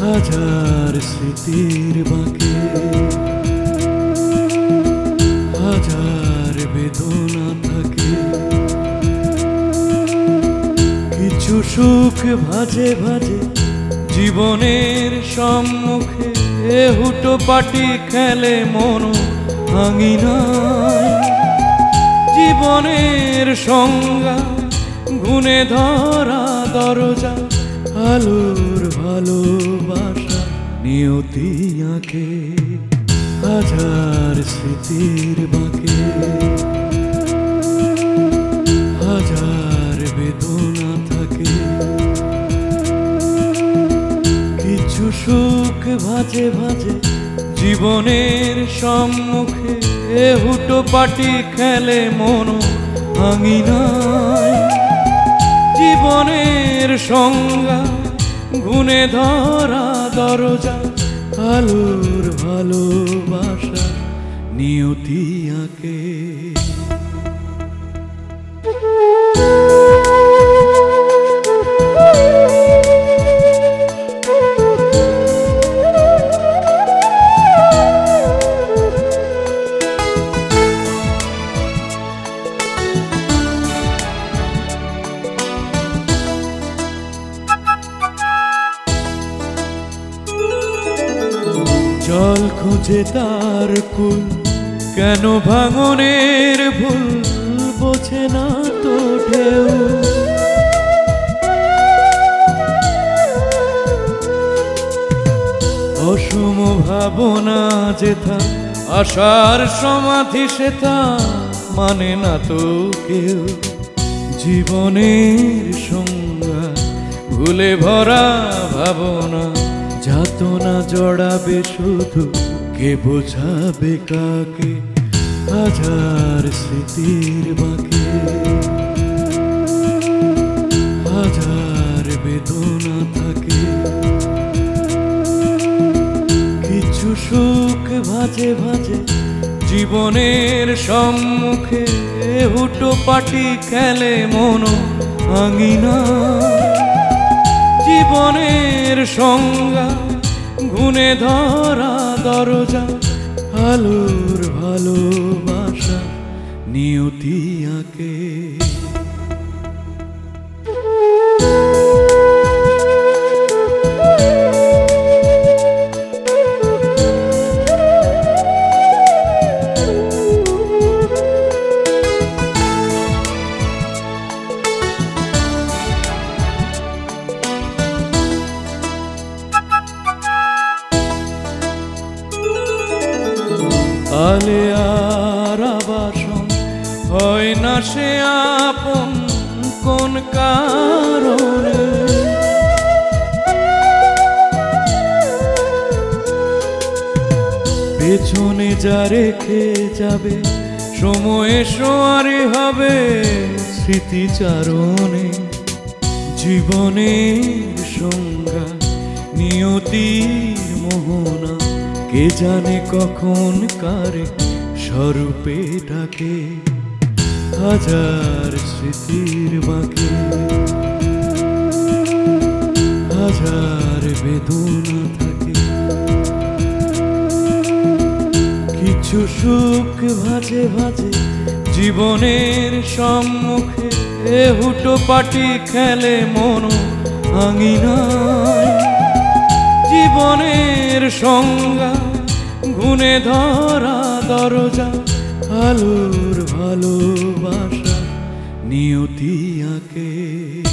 হাজার স্মৃতির বাঁকে হাজার বেদনা থাকে, কিছু সুখ ভাজে ভাজে জীবনের সম্মুখে, হুটো পাটি খেলে মন আঙিনায়। জীবনের সংজ্ঞা গুনে ধরা দরজা, আলোর ভালোবাসা নিয়তি আঁকে হাজার স্মৃতির বাঁকে হাজার বেদনা থাকে, কিছু সুখ ভাজে ভাজে জীবনের সম্মুখে, হুটো পাটি খেলে মন আঙিনায়। জীবনের সংজ্ঞা গুনে ধরা দরজা, আলোর ভালোবাসা নিয়তি আঁকে। জল খুঁজে তার কুল, কেন ভাঙনের ভুল বোঝে না তো ঢেউ। অসম ভাবনা যেথা আশার সমাধি সেথা মানে না তো কেউ। জীবনের সংজ্ঞা ভুলে ভরা ভাবনা, যাতনা জড়াবে শুধু কে বোঝাবে কাকে। হাজার স্মৃতির বাঁকে হাজার বেদনা থাকে, কিছু সুখ ভাজে ভাজে জীবনের সম্মুখে, হুটো পাটি খেলে মন আঙিনা। জীবনের সংজ্ঞা গুনে ধরা দরজা, আলোর ভালোবাসা নিয়তি আঁকে। আলে আর আবাসন হয় না সে আপন কোন কারণে। পেছনে যা রেখে যাবে সময়ে সোয়ারি হবে স্মৃতিচারণে। জীবনের সংজ্ঞা নিয়তির মোহনা, কে জানে কখন কারে স্বরূপে ডাকে। হাজার স্মৃতির বাঁকে হাজার বেদনা থাকে, কিছু সুখ ভাজে ভাজে জীবনের সম্মুখে, হুটো পাটি খেলে মন আঙিনায়। জীবনের সংজ্ঞা গুনে ধরা দরজা, আলোর ভালোবাসা নিয়তি আঁকে।